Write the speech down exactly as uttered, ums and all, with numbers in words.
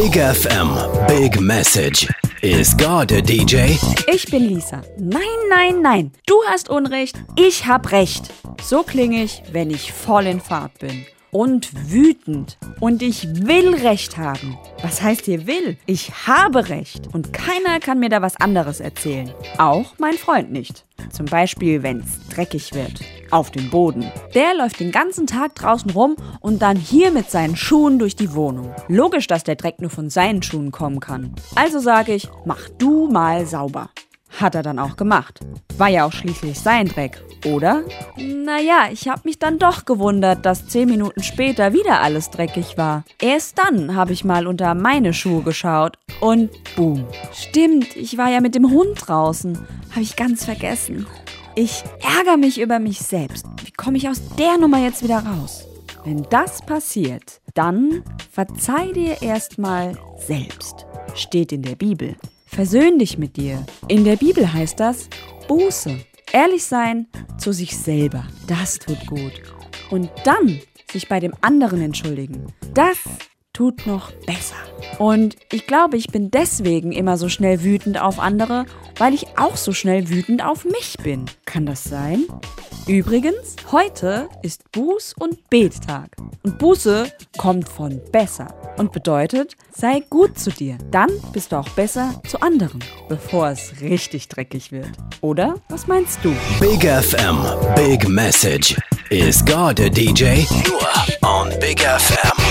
Big F M, Big Message. Is God a D J? Ich bin Lisa. Nein, nein, nein. Du hast Unrecht. Ich hab Recht. So klinge ich, wenn ich voll in Fahrt bin. Und wütend. Und ich will Recht haben. Was heißt hier will? Ich habe Recht. Und keiner kann mir da was anderes erzählen. Auch mein Freund nicht. Zum Beispiel, wenn's dreckig wird. Auf dem Boden. Der läuft den ganzen Tag draußen rum und dann hier mit seinen Schuhen durch die Wohnung. Logisch, dass der Dreck nur von seinen Schuhen kommen kann. Also sage ich, mach du mal sauber. Hat er dann auch gemacht. War ja auch schließlich sein Dreck, oder? Naja, ich habe mich dann doch gewundert, dass zehn Minuten später wieder alles dreckig war. Erst dann habe ich mal unter meine Schuhe geschaut und boom. Stimmt, ich war ja mit dem Hund draußen. Habe ich ganz vergessen. Ich ärgere mich über mich selbst. Wie komme ich aus der Nummer jetzt wieder raus? Wenn das passiert, dann verzeih dir erstmal selbst. Steht in der Bibel. Versöhn dich mit dir. In der Bibel heißt das Buße. Ehrlich sein zu sich selber. Das tut gut. Und dann sich bei dem anderen entschuldigen. Das tut noch besser. Und ich glaube, ich bin deswegen immer so schnell wütend auf andere, weil ich auch so schnell wütend auf mich bin. Kann das sein? Übrigens, heute ist Buß- und Bettag. Und Buße kommt von besser und bedeutet, sei gut zu dir. Dann bist du auch besser zu anderen, bevor es richtig dreckig wird. Oder? Was meinst du? Big F M, Big Message. Is God a D J? Nur on Big F M.